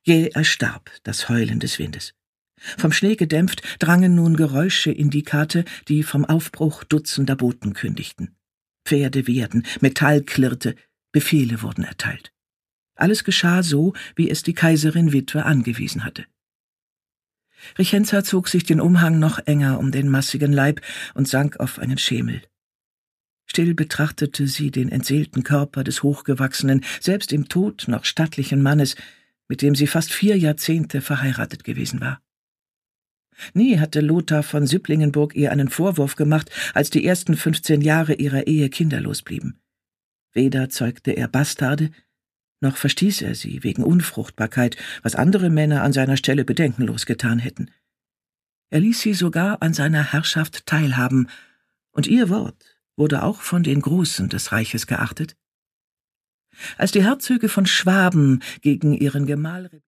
Jäh erstarb das Heulen des Windes. Vom Schnee gedämpft drangen nun Geräusche in die Kate, die vom Aufbruch dutzender Boten kündigten. Pferde wehrten, Metall klirrte, Befehle wurden erteilt. Alles geschah so, wie es die Kaiserin Witwe angewiesen hatte. Richenza zog sich den Umhang noch enger um den massigen Leib und sank auf einen Schemel. Still betrachtete sie den entseelten Körper des hochgewachsenen, selbst im Tod noch stattlichen Mannes, mit dem sie fast 4 Jahrzehnte verheiratet gewesen war. Nie hatte Lothar von Süpplingenburg ihr einen Vorwurf gemacht, als die ersten 15 Jahre ihrer Ehe kinderlos blieben. Weder zeugte er Bastarde, noch verstieß er sie wegen Unfruchtbarkeit, was andere Männer an seiner Stelle bedenkenlos getan hätten. Er ließ sie sogar an seiner Herrschaft teilhaben, und ihr Wort wurde auch von den Großen des Reiches geachtet. Als die Herzöge von Schwaben gegen ihren Gemahl